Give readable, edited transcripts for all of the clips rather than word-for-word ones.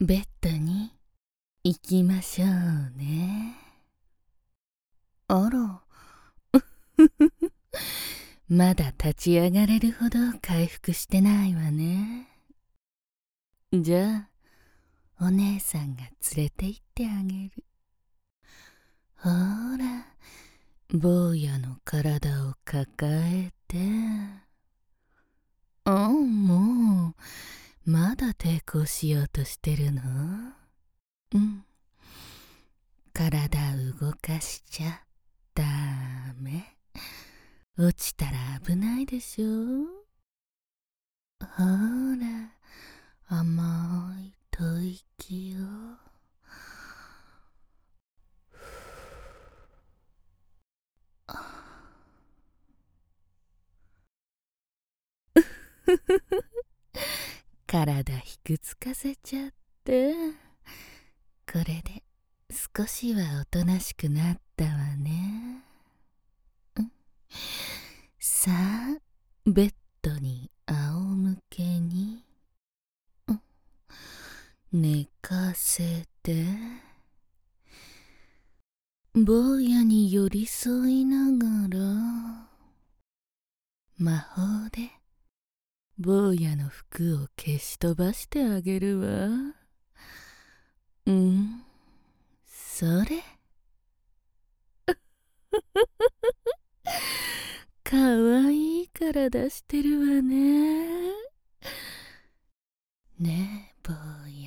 ベッドに行きましょうね。あら、まだ立ち上がれるほど回復してないわね。じゃあ、お姉さんが連れて行ってあげる。ほら、坊やの体を抱えて。もう、まだ抵抗しようとしてるの？体動かしちゃダメ。落ちたら危ないでしょ。ほら、甘い吐息を。体ひくつかせちゃって。これで少しはおとなしくなったわね。さあ、ベッドに仰向けに、寝かせて、坊やに寄り添いながら、魔法で坊やの服を消し飛ばしてあげるわ。それ。かわいい体してるわね。ねえ、坊や。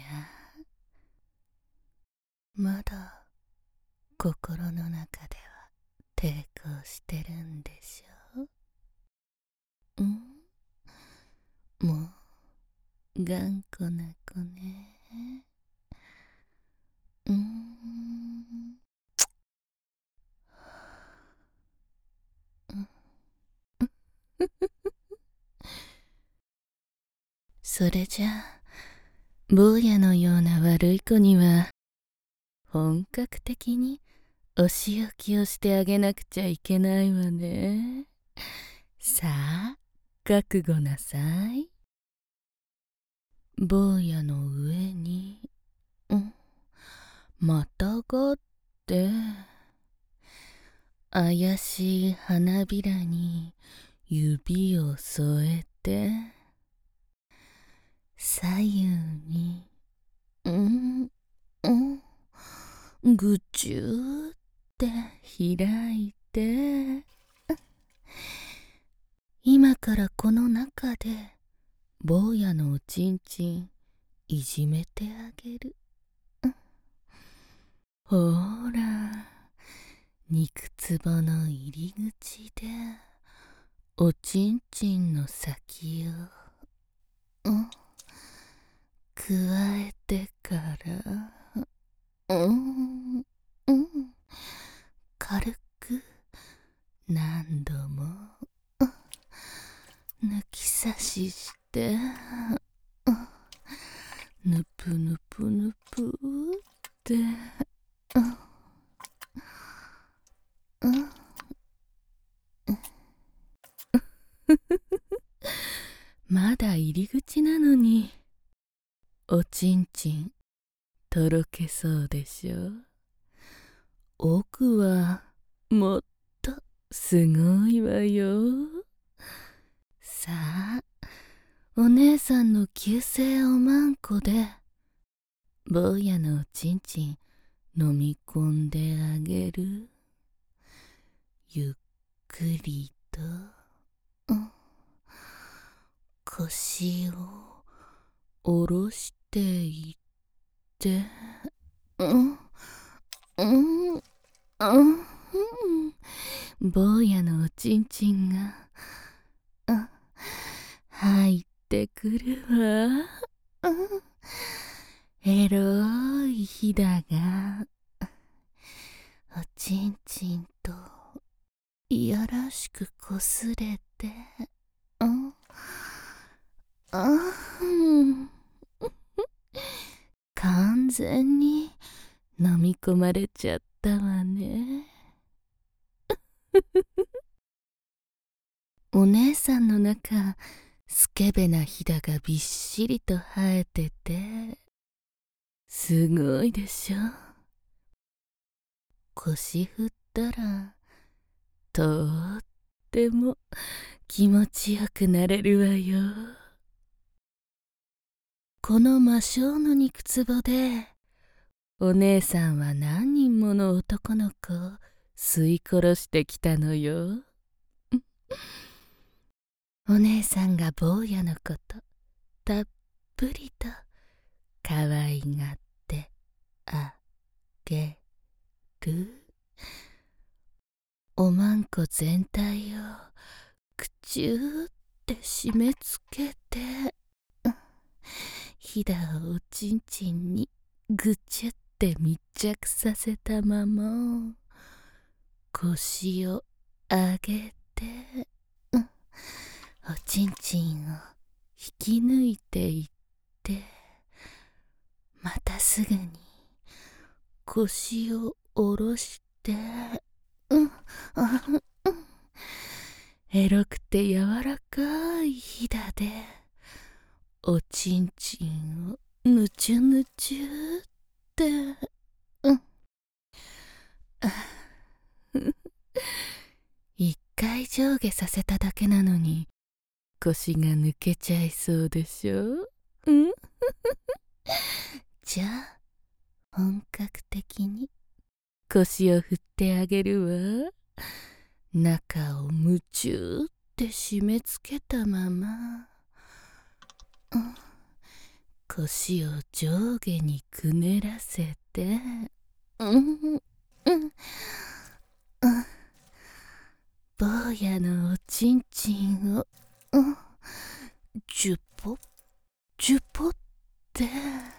まだ心の中では抵抗してるんでしょ？もう頑固な子ね。それじゃあ、坊やのような悪い子には本格的にお仕置きをしてあげなくちゃいけないわね。さあ、覚悟なさい。坊やの上に、またがって、怪しい花びらに指を添えて、左右に、ぐちゅーって開いて、今からこの中で坊やのおちんちんいじめてあげる。ほら、肉壺の入り口でおちんちんの先をくわえてから、軽く何度も抜き差しして、ぬぷぬぷぬぷって、まだ入り口なのにおちんちんとろけそうでしょ。奥はもっとすごいわよ。さあ、お姉さんの旧姓おまんこで坊やのおちんちん飲み込んであげる。ゆっくりと、腰を下ろしていって、坊やのおちんちんが入ってくるわ。エロいひだがおちんちんといやらしくこすれて、完全に飲み込まれちゃったわね。お姉さんの中、スケベなひだがびっしりと生えてて、 すごいでしょ。腰振ったらとっても気持ちよくなれるわよ。この魔性の肉壺でお姉さんは何人もの男の子を吸い殺してきたのよ。お姉さんが坊やのことたっぷりと可愛がってあげる。おまんこ全体をくちゅーって締め付けて、ひだをおちんちんにぐちゅって密着させたまま腰を上げて、おちんちんを引き抜いていって、またすぐに腰を下ろして、エロくて柔らかいひだでおちんちんをぬちゅぬちゅって、一回上下させただけなのに腰が抜けちゃいそうでしょ。じゃあ本格的に腰を振ってあげるわ。中を夢中って締め付けたまま、腰を上下にくねらせて、坊やのおちんちんをジュポジュポって、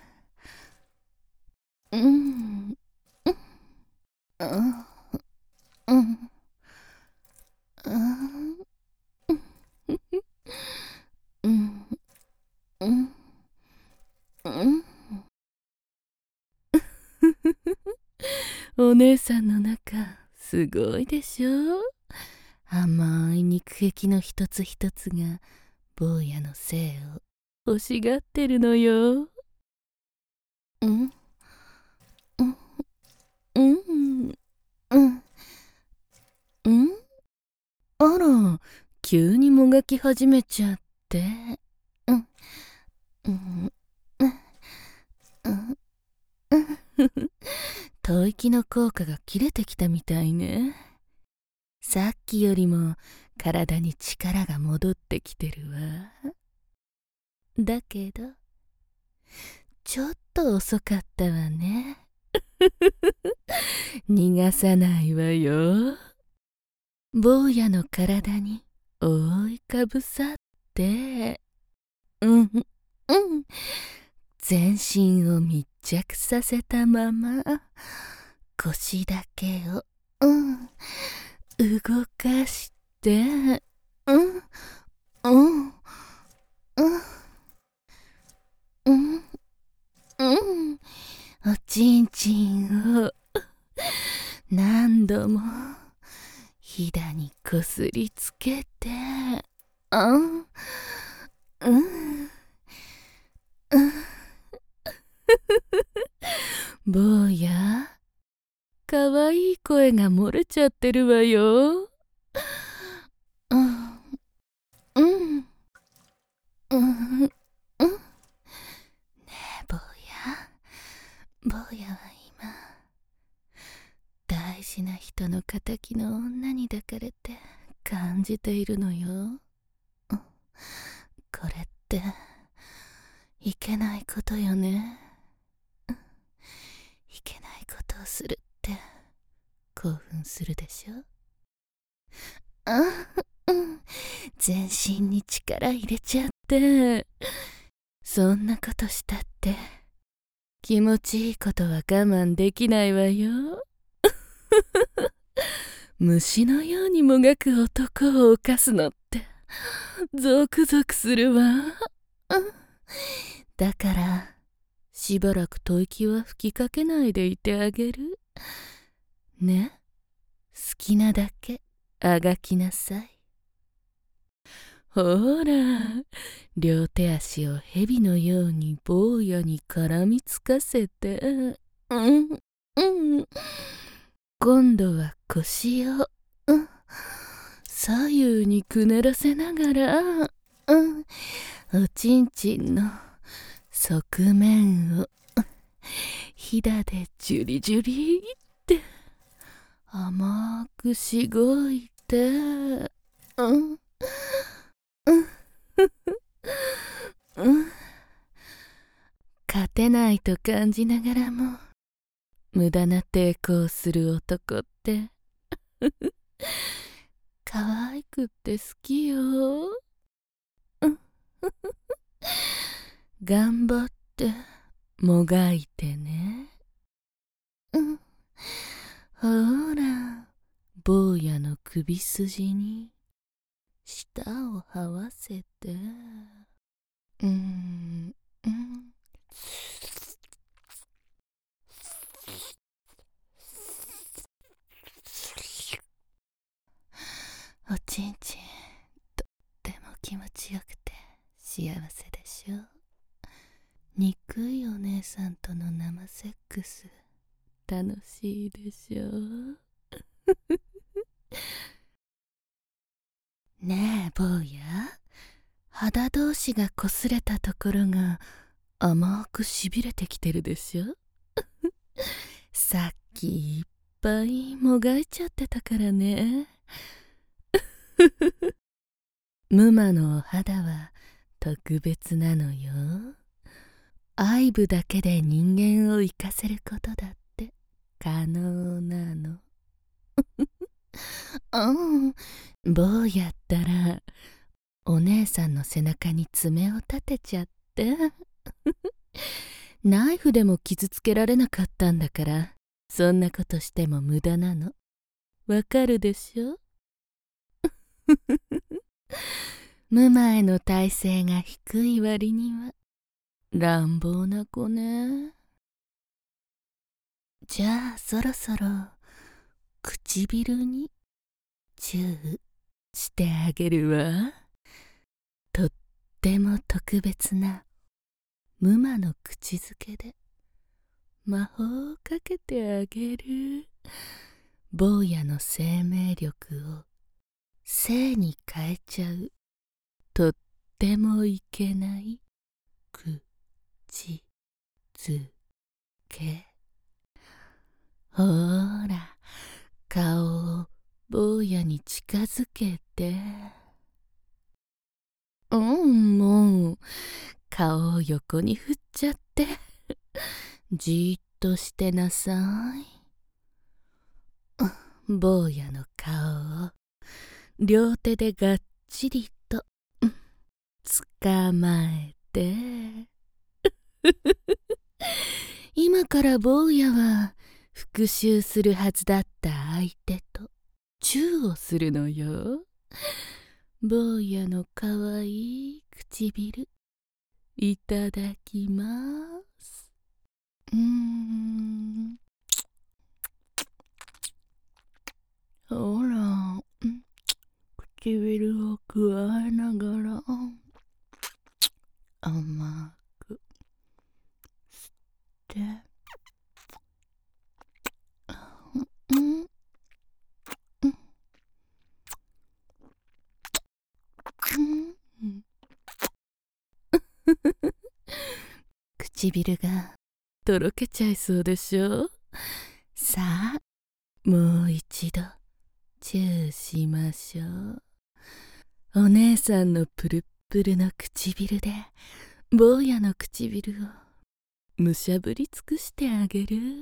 お姉さんの中すごいでしょ。甘い肉壁の一つ一つが坊やの性を欲しがってるのよ。あら、急にもがき始めちゃって。吐息の効果が切れてきたみたいね。さっきよりも体に力が戻ってきてるわ。だけどちょっと遅かったわね。逃がさないわよ。坊やの体に覆いかぶさって、全身を密着させたまま腰だけを動かして、おちんちんを何度もひだにこすりつけて、坊や、かわいい声が漏れちゃってるわよ。ねえ坊や、坊やは今大事な人の敵の女に抱かれて感じているのよ。これっていけないことよね。いけないことをするって興奮するでしょ。全身に力入れちゃって、そんなことしたって気持ちいいことは我慢できないわよ。虫のようにもがく男を犯すのってゾクゾクするわ。だからしばらく吐息は吹きかけないでいてあげるね。好きなだけあがきなさい。 ほら、両手足を蛇のように坊やに絡みつかせて、今度は腰を、左右にくねらせながら、おちんちんの側面をひだでジュリジュリって甘くしごいて、勝てないと感じながらも無駄な抵抗をする男って可愛くって好きよ。頑張ってもがいてね。ほら、坊やの首筋に舌を這わせて、おちんちんとっても気持ちよくて幸せでしょ。憎いお姉さんとの生セックス楽しいでしょ。ねえ坊や、肌同士が擦れたところが甘くしびれてきてるでしょ。さっきいっぱいもがいちゃってたからね。ムマのお肌は特別なのよ。愛撫だけで人間を生かせることだって可能なの。坊やったらお姉さんの背中に爪を立てちゃってナイフでも傷つけられなかったんだから、そんなことしても無駄なの。わかるでしょ。無前の体勢が低い割には乱暴な子ね。じゃあそろそろ唇にチューしてあげるわ。とっても特別な無魔の口づけで魔法をかけてあげる。坊やの生命力を性に変えちゃうとってもいけない口づけ。ほーら、顔を坊やに近づけて。もう顔を横に振っちゃってじーっとしてなさい。坊やの顔を両手でがっちりと捕まえて今から坊やは復讐するはずだった相手とチューをするのよ。坊やのかわいい唇いただきます。ほら、唇をくわえながら甘く吸って唇がとろけちゃいそうでしょ。さあもう一度チューしましょう。お姉さんのプルップルの唇で坊やの唇をむしゃぶり尽くしてあげる。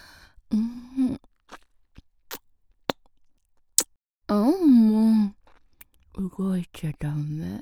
もう動いちゃダメ。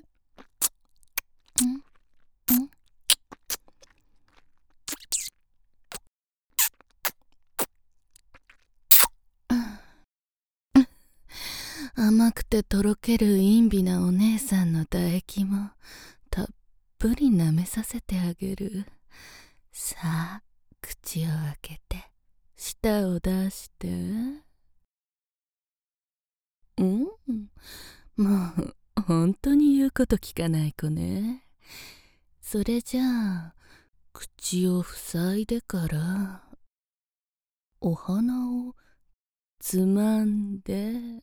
甘くてとろける陰微なお姉さんの唾液もたっぷり舐めさせてあげる。さあ口を開けて舌を出して。もう本当に言うこと聞かない子ね。それじゃあ口を塞いでからお花をつまんで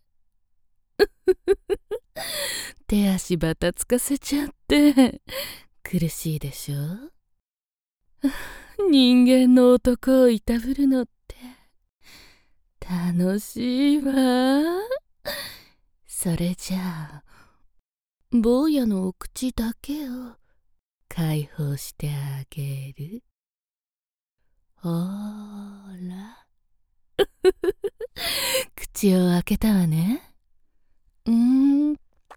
手足ばたつかせちゃって苦しいでしょ。人間の男をいたぶるのって楽しいわ。それじゃあ坊やのお口だけを解放してあげる。ほーら口を開けたわね。うん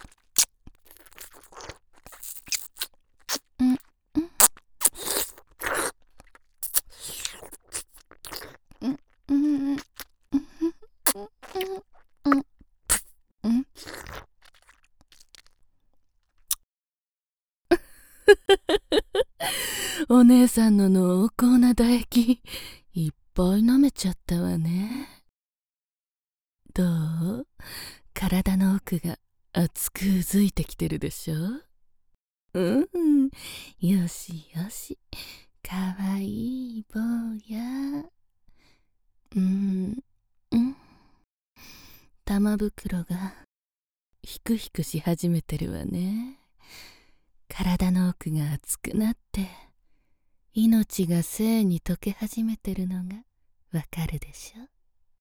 お姉さんの濃厚な唾液いっぱい舐めちゃったわね。どう？体の奥が熱くうずいてきてるでしょ。よしよし、かわいい坊や。玉袋がひくひくし始めてるわね。体の奥が熱くなって命が性に溶け始めてるのがわかるでしょ。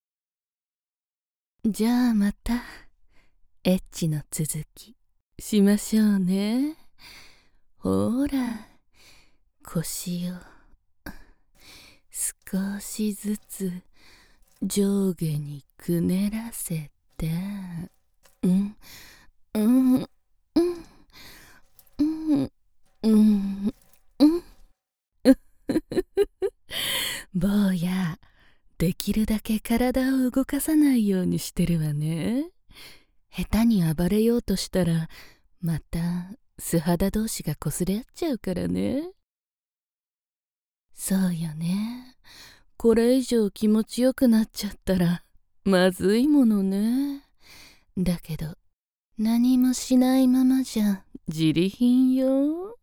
じゃあまたエッチの続きしましょうね。ほら腰を少しずつ上下にくねらせて坊やできるだけ体を動かさないようにしてるわね。下手に暴れようとしたらまた素肌同士がこすれ合っちゃうからね。そうよね。これ以上気持ちよくなっちゃったらまずいものね。だけど何もしないままじゃ自利品よ。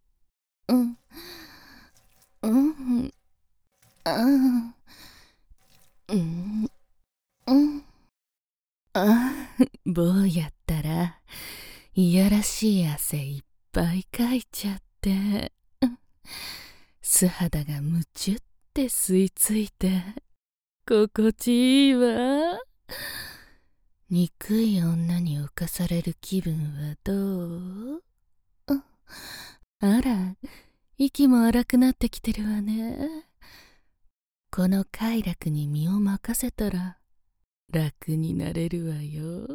坊やったらいやらしい汗いっぱいかいちゃって素肌がむちゅって吸い付いて心地いいわ。憎い女に侵される気分はどう？あら、息も荒くなってきてるわね。この快楽に身を任せたら楽になれるわよ。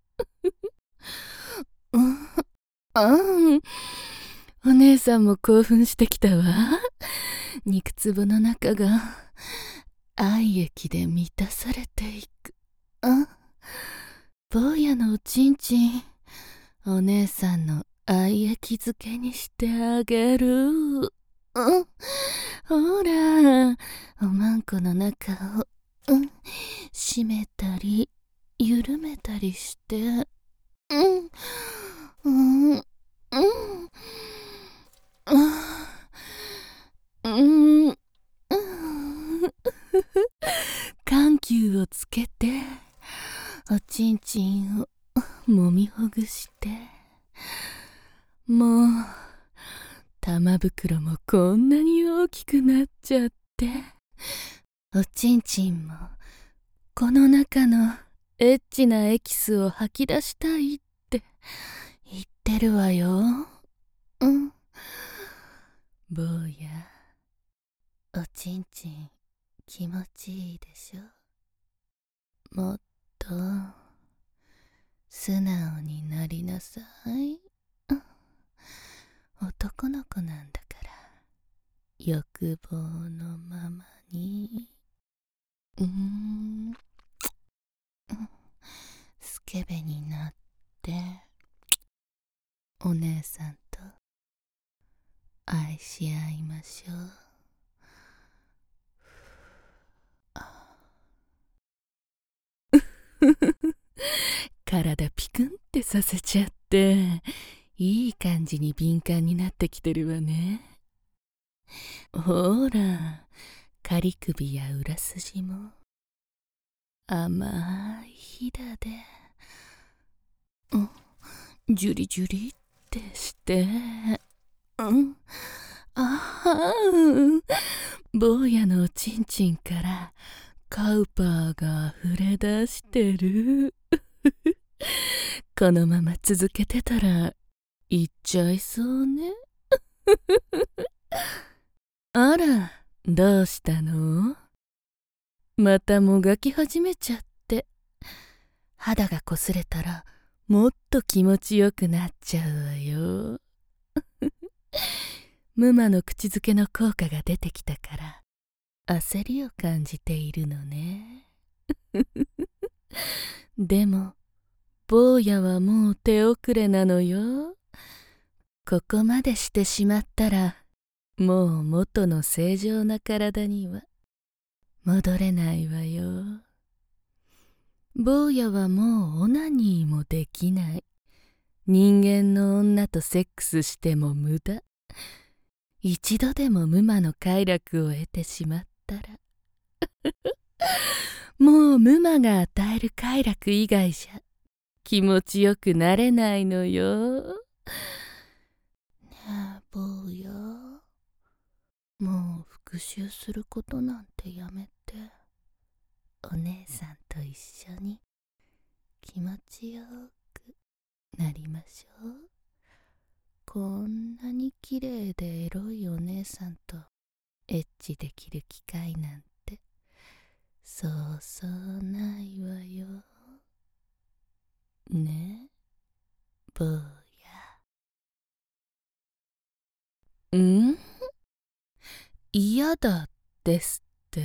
お姉さんも興奮してきたわ。肉壺の中が愛液で満たされていく。坊やのおちんちんお姉さんの愛液漬けにしてあげる。ほらおまんこの中を締めたり緩めたりして緩急をつけておちんちんをもみほぐして、もう玉袋もこんなに大きくなっちゃって、おちんちんもこの中のエッチなエキスを吐き出したいって言ってるわよ。坊や、おちんちん気持ちいいでしょ。もっと素直になりなさい。男の子なんだから欲望のままに。スケベになってお姉さんと愛し合いましょう。体ピクンってさせちゃってっていい感じに敏感になってきてるわね。ほら、仮首や裏筋も甘いひだで、ジュリジュリってして、坊やのおちんちんからカウパーが溢れ出してる。このまま続けてたら行っちゃいそうね。あら、どうしたの？またもがき始めちゃって。肌がこすれたらもっと気持ちよくなっちゃうわよ。ムマの口づけの効果が出てきたから焦りを感じているのね。でも坊やはもう手遅れなのよ。ここまでしてしまったらもう元の正常な体には戻れないわよ。坊やはもうオナニーもできない。人間の女とセックスしても無駄。一度でも無魔の快楽を得てしまったらもう無魔が与える快楽以外じゃ気持ちよくなれないのよ。ねえ坊や、もう復讐することなんてやめて、お姉さんと一緒に気持ちよくなりましょう。こんなに綺麗でエロいお姉さんとエッチできる機会なんてそうそうないわよ。ね、坊や。嫌だですって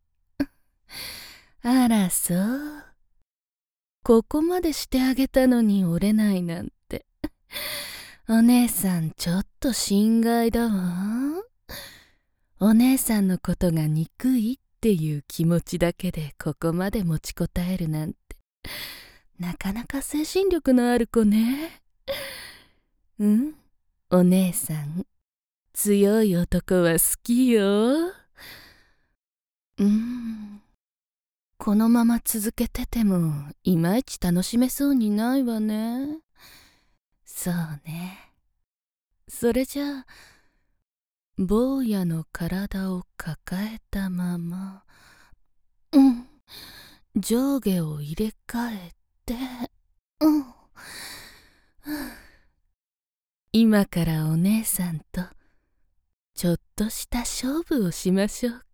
あらそう。ここまでしてあげたのに折れないなんて。お姉さんちょっと心外だわ。お姉さんのことが憎いっていう気持ちだけでここまで持ちこたえるなんてなかなか精神力のある子ね。お姉さん強い男は好きよ。このまま続けててもいまいち楽しめそうにないわね。そうね。それじゃあ坊やの体を抱えたまま上下を入れ替えて今からお姉さんとちょっとした勝負をしましょう